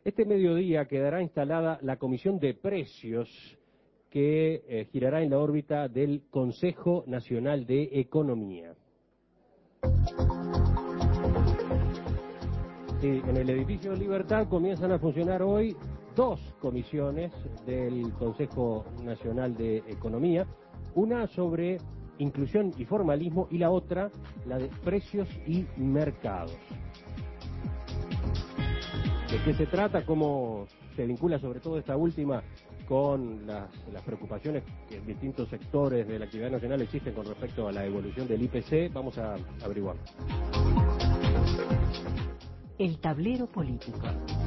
Este mediodía quedará instalada la Comisión de Precios que girará en la órbita del Consejo Nacional de Economía. Sí, en el edificio Libertad comienzan a funcionar hoy dos comisiones del Consejo Nacional de Economía, una sobre inclusión y formalismo y la otra, la de precios y mercados. ¿De qué se trata? ¿Cómo se vincula sobre todo esta última con las preocupaciones que en distintos sectores de la actividad nacional existen con respecto a la evolución del IPC? Vamos a averiguar. El tablero político.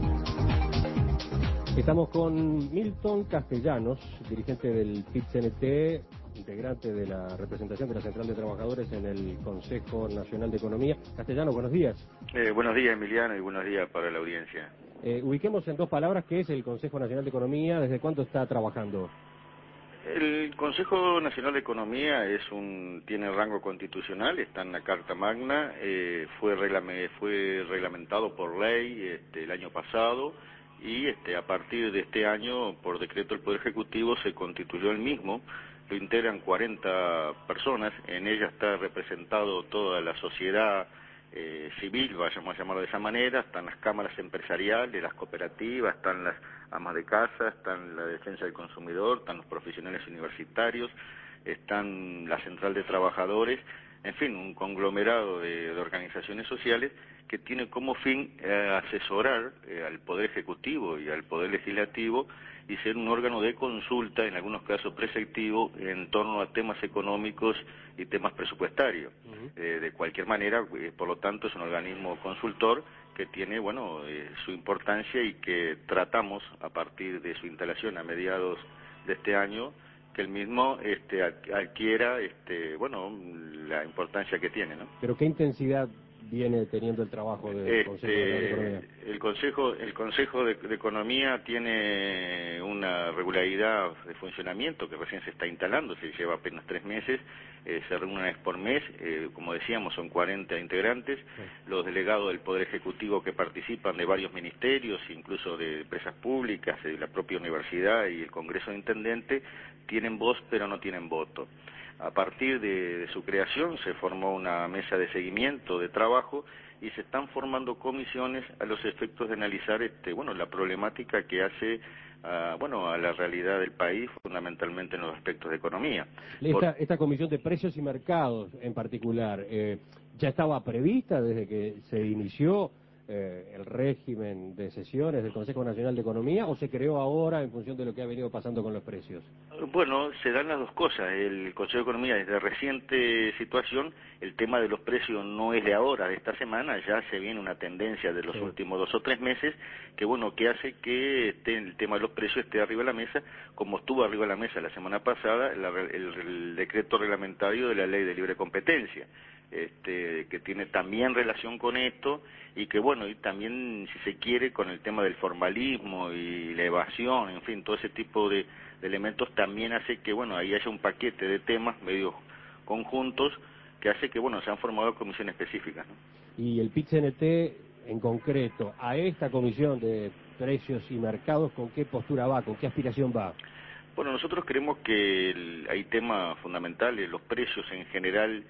Estamos con Milton Castellanos, dirigente del PIT-CNT, integrante de la representación de la Central de Trabajadores en el Consejo Nacional de Economía. Castellanos, buenos días. Buenos días, Emiliano, y buenos días para la audiencia. Ubiquemos en dos palabras qué es el Consejo Nacional de Economía, ¿desde cuánto está trabajando? El Consejo Nacional de Economía tiene rango constitucional, está en la Carta Magna, fue reglamentado por ley el año pasado y a partir de este año, por decreto del Poder Ejecutivo, se constituyó el mismo. Lo integran 40 personas, en ella está representado toda la sociedad civil, vayamos a llamarlo de esa manera, están las cámaras empresariales, las cooperativas, están las amas de casa, están la defensa del consumidor, están los profesionales universitarios, están la Central de Trabajadores, en fin, un conglomerado de organizaciones sociales que tiene como fin asesorar al Poder Ejecutivo y al Poder Legislativo y ser un órgano de consulta, en algunos casos preceptivo, en torno a temas económicos y temas presupuestarios. De cualquier manera, por lo tanto, es un organismo consultor que tiene, su importancia y que tratamos, a partir de su instalación a mediados de este año, que el mismo adquiera, la importancia que tiene, ¿no? Pero ¿qué intensidad viene teniendo el trabajo del Consejo Nacional de Economía? El Consejo de Economía tiene una regularidad de funcionamiento que recién se está instalando, se lleva apenas 3 meses, se reúne una vez por mes, como decíamos, son 40 integrantes, los delegados del Poder Ejecutivo que participan de varios ministerios, incluso de empresas públicas, de la propia universidad y el Congreso de Intendentes, tienen voz pero no tienen voto. A partir de su creación se formó una mesa de seguimiento de trabajo y se están formando comisiones a los efectos de analizar la problemática que hace a la realidad del país, fundamentalmente en los aspectos de economía. Esta comisión de precios y mercados en particular, ¿ya estaba prevista desde que se inició el régimen de sesiones del Consejo Nacional de Economía o se creó ahora en función de lo que ha venido pasando con los precios? Bueno, se dan las dos cosas. El Consejo de Economía, desde reciente situación, el tema de los precios no es de ahora, de esta semana, ya se viene una tendencia de los últimos 2 o 3 meses que hace que el tema de los precios esté arriba de la mesa, como estuvo arriba de la mesa la semana pasada el decreto reglamentario de la Ley de Libre Competencia. Que tiene también relación con esto y que y también, si se quiere, con el tema del formalismo y la evasión, en fin, todo ese tipo de elementos también hace que ahí haya un paquete de temas medio conjuntos que hace que se han formado comisiones específicas, ¿no? Y el PIT-CNT en concreto, a esta comisión de precios y mercados, ¿con qué postura va, con qué aspiración va? Bueno, nosotros creemos que hay temas fundamentales, los precios en general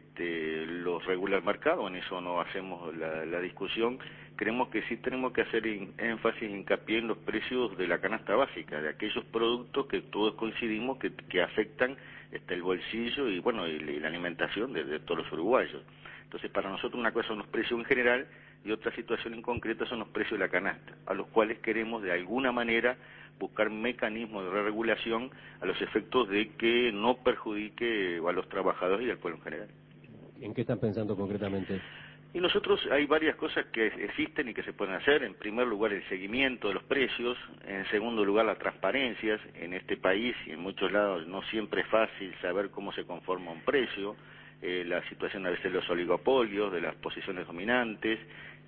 los regula el mercado, en eso no hacemos la discusión. Creemos que sí tenemos que hacer énfasis, hincapié en los precios de la canasta básica, de aquellos productos que todos coincidimos que afectan el bolsillo y la alimentación de todos los uruguayos. Entonces, para nosotros una cosa son los precios en general y otra situación en concreta son los precios de la canasta, a los cuales queremos de alguna manera buscar mecanismos de regulación a los efectos de que no perjudique a los trabajadores y al pueblo en general. ¿En qué están pensando concretamente? Y nosotros hay varias cosas que existen y que se pueden hacer. En primer lugar, el seguimiento de los precios. En segundo lugar, las transparencias. En este país y en muchos lados no siempre es fácil saber cómo se conforma un precio. La situación a veces de los oligopolios, de las posiciones dominantes.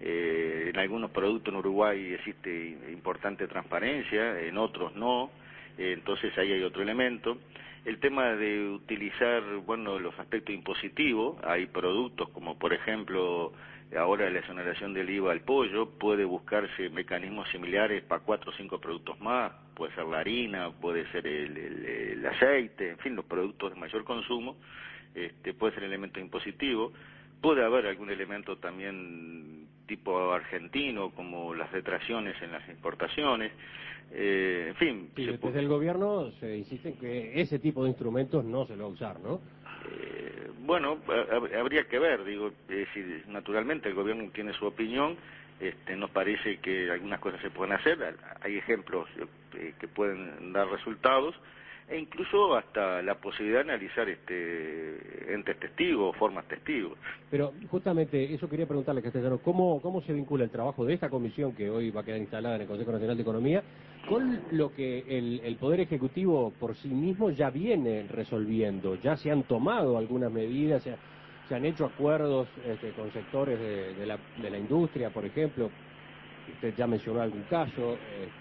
En algunos productos en Uruguay existe importante transparencia, en otros no. Entonces ahí hay otro elemento. El tema de utilizar, los aspectos impositivos, hay productos como por ejemplo ahora la exoneración del IVA al pollo, puede buscarse mecanismos similares para 4 o 5 productos más, puede ser la harina, puede ser el aceite, en fin, los productos de mayor consumo, puede ser elemento impositivo, puede haber algún elemento también tipo argentino, como las detracciones en las importaciones, en fin. Sí, desde el gobierno se insiste en que ese tipo de instrumentos no se lo va a usar, ¿no? Bueno, habría que ver, digo, si naturalmente el gobierno tiene su opinión, nos parece que algunas cosas se pueden hacer, hay ejemplos que pueden dar resultados, e incluso hasta la posibilidad de analizar entes testigos, formas testigos. Pero justamente eso quería preguntarle, Castellano, ¿cómo se vincula el trabajo de esta comisión que hoy va a quedar instalada en el Consejo Nacional de Economía con lo que el Poder Ejecutivo por sí mismo ya viene resolviendo? Ya se han tomado algunas medidas, se han hecho acuerdos con sectores de la industria, por ejemplo. Usted ya mencionó algún caso,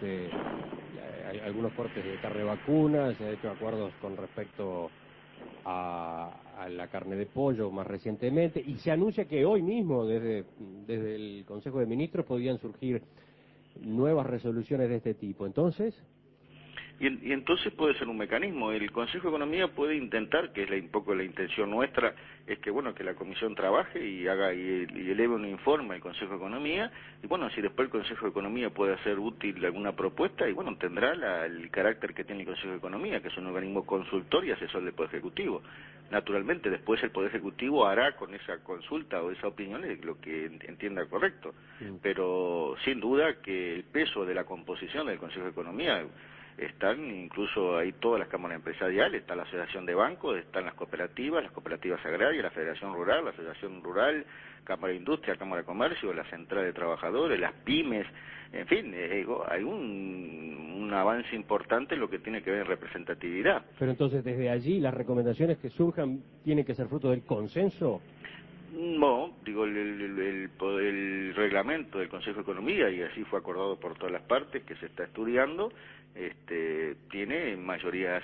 hay algunos cortes de carne vacuna, se han hecho acuerdos con respecto a la carne de pollo más recientemente, y se anuncia que hoy mismo, desde el Consejo de Ministros, podían surgir nuevas resoluciones de este tipo. Entonces... Y entonces puede ser un mecanismo. El Consejo de Economía puede intentar, que es un poco la intención nuestra, es que bueno, que la Comisión trabaje y haga y eleve un informe al Consejo de Economía, y bueno, si después el Consejo de Economía puede hacer útil alguna propuesta, y bueno, tendrá el carácter que tiene el Consejo de Economía, que es un organismo consultor y asesor del Poder Ejecutivo. Naturalmente, después el Poder Ejecutivo hará con esa consulta o esa opinión lo que entienda correcto. Pero sin duda que el peso de la composición del Consejo de Economía están incluso ahí todas las cámaras empresariales, está la Asociación de Bancos, están las cooperativas agrarias, la Federación Rural, la Asociación Rural, Cámara de Industria, Cámara de Comercio, la Central de Trabajadores, las pymes, en fin, hay un avance importante en lo que tiene que ver en representatividad. Pero entonces desde allí las recomendaciones que surjan tienen que ser fruto del consenso. No, digo, el reglamento del Consejo de Economía, y así fue acordado por todas las partes que se está estudiando, tiene mayorías,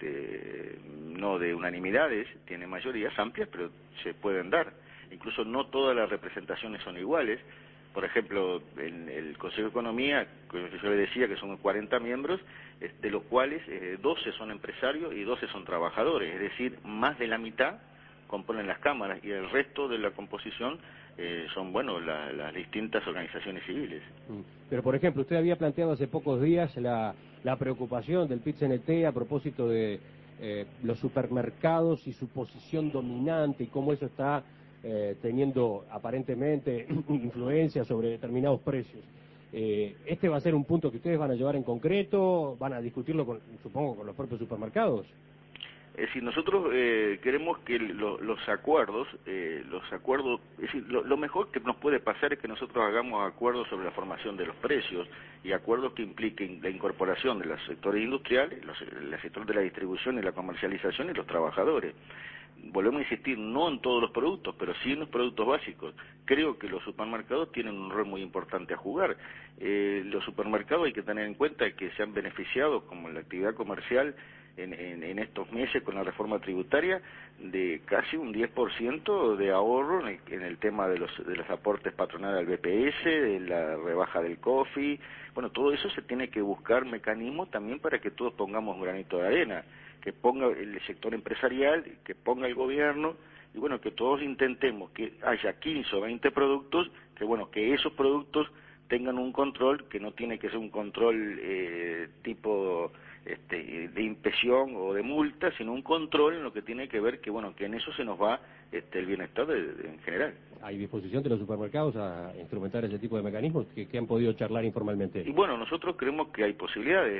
no de unanimidades, tiene mayorías amplias, pero se pueden dar. Incluso no todas las representaciones son iguales. Por ejemplo, en el Consejo de Economía, yo le decía que son 40 miembros, de los cuales 12 son empresarios y 12 son trabajadores, es decir, más de la mitad componen las cámaras y el resto de la composición son, bueno, las distintas organizaciones civiles. Pero, por ejemplo, usted había planteado hace pocos días la preocupación del PIT-CNT a propósito de los supermercados y su posición dominante y cómo eso está teniendo aparentemente influencia sobre determinados precios. ¿Este va a ser un punto que ustedes van a llevar en concreto? ¿Van a discutirlo, supongo, con los propios supermercados? Es decir, nosotros queremos que los acuerdos, es decir, lo mejor que nos puede pasar es que nosotros hagamos acuerdos sobre la formación de los precios y acuerdos que impliquen la incorporación de los sectores industriales, el sector de la distribución y la comercialización y los trabajadores. Volvemos a insistir, no en todos los productos, pero sí en los productos básicos. Creo que los supermercados tienen un rol muy importante a jugar. Los supermercados hay que tener en cuenta que se han beneficiado, como en la actividad comercial, en estos meses con la reforma tributaria, de casi un 10% de ahorro en el tema de los aportes patronales al BPS, de la rebaja del COFI. Bueno, todo eso se tiene que buscar mecanismos también para que todos pongamos un granito de arena, que ponga el sector empresarial, que ponga el gobierno, y bueno, que todos intentemos que haya 15 o 20 productos, que bueno, que esos productos tengan un control, que no tiene que ser un control tipo de inspección o de multa, sino un control en lo que tiene que ver que bueno, que en eso se nos va el bienestar en general. ¿Hay disposición de los supermercados a instrumentar ese tipo de mecanismos que han podido charlar informalmente? Y bueno, nosotros creemos que hay posibilidades.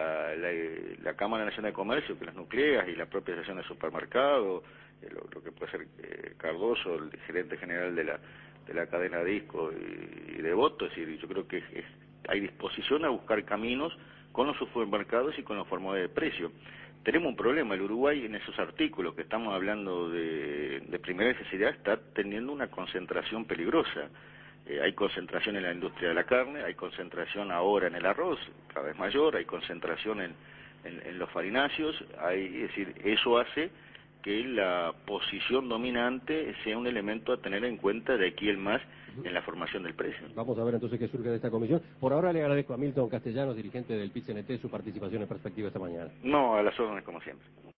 La Cámara Nacional de Comercio, que las nucleas, y la propia Asociación de Supermercados, lo que puede ser Cardoso, el gerente general de la cadena Disco y de Voto, es decir, yo creo que hay disposición a buscar caminos con los supermercados y con los formadores de precios. Tenemos un problema, el Uruguay en esos artículos que estamos hablando de primera necesidad está teniendo una concentración peligrosa. Hay concentración en la industria de la carne, hay concentración ahora en el arroz, cada vez mayor, hay concentración en los farináceos, es decir, eso hace que la posición dominante sea un elemento a tener en cuenta de aquí en más en la formación del precio. Vamos a ver entonces qué surge de esta comisión. Por ahora le agradezco a Milton Castellanos, dirigente del PIT-CNT, su participación en Perspectiva esta mañana. No, a las órdenes como siempre.